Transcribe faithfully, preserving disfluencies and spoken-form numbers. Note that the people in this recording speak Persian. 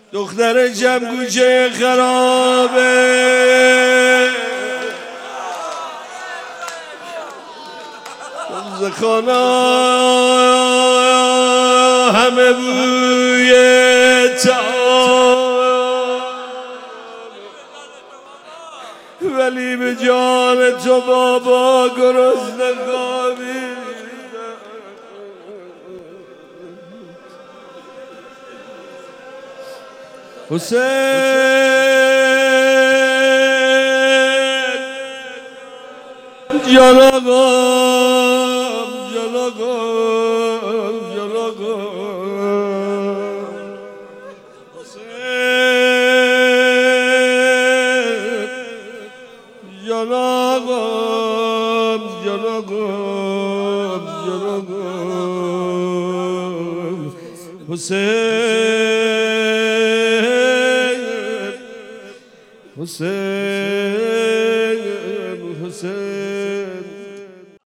دختر جمگوچه خرابه زخانا همه بوی تعام ولی به جان تو بابا گرسنه خوابیدم. حسین جان آقام جان آقام جان آقام حسین جان آقام جان آقام جان آقام حسین حسین